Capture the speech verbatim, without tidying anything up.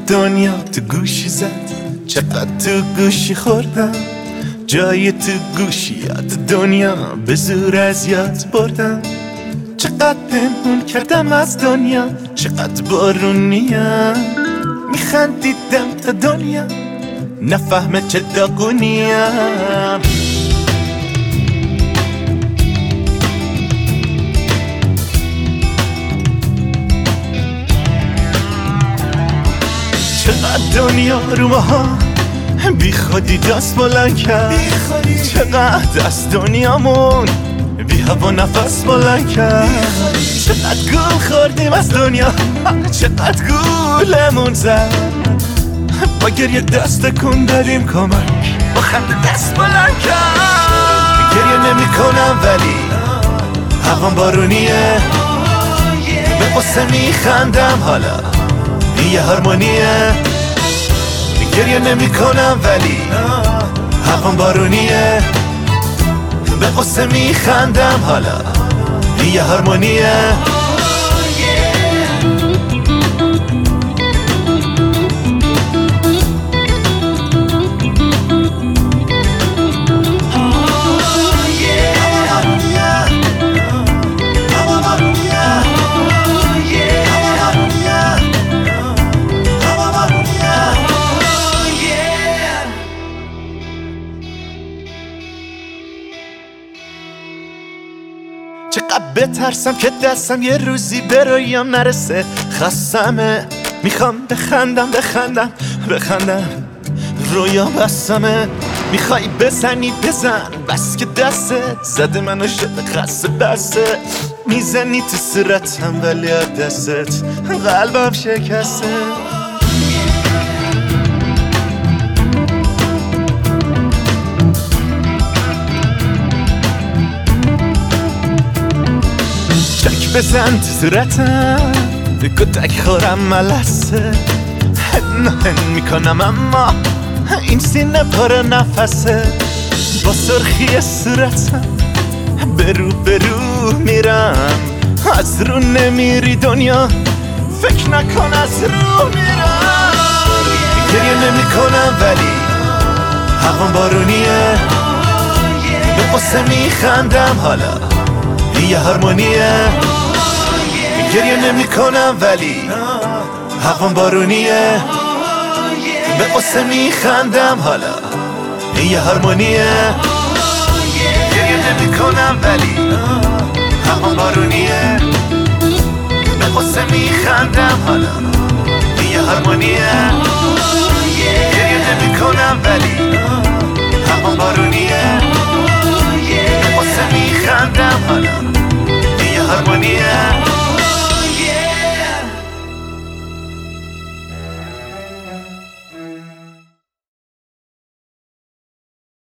دنیا تو گوشی زد، چقدر تو گوشی خوردم، جای تو گوشیات دنیا به زور از یاد بردم. چقدر پنهون کردم از دنیا، چقدر بارونیم، میخندیدم تا دنیا نفهمه چه داغونیم. چقدر دنیا رو ماها بی خودی دست بلند کرد، چقدر از دنیامون بی هوا نفس بلند کرد. چقدر گول خوردیم از دنیا، چقدر گولمون زد، با گریه دست کن دادیم کمک، با خنده دست بلند کرد. گریه نمی کنم ولی هوام بارونیه، به قصه می خندم حالا یه هارمونیه. گریه نمی کنم ولی هوام بارونیه، به قصه می خندم حالا یه هارمونیه. چقدر بترسم که دستم یه روزی به رویام نرسه، خستمه میخوام بخندم بخندم بخندم، رویا بستمه. میخوای بزنی بزن، بس که دستت زده منو شده خسته بسته، میزنی تو صورتم ولی از دستت قلبم شکسته. بزن تو صورتم به کتک خورم ملسه، هن هن میکنم اما این سینه پر نفسه. با سرخی صورتم برو برو میرم، از رو نمیری دنیا فکر نکن از رو میرم. گریه نمی کنم ولی هوام بارونیه، به قصه میخندم حالا یه هارمونیه. گریه نمی کنم ولی هوام بارونیه، به قصه می خندم حالا یه هارمونیه. گریه نمی کنم ولی هوام بارونیه، به قصه می خندم حالا یه هارمونیه.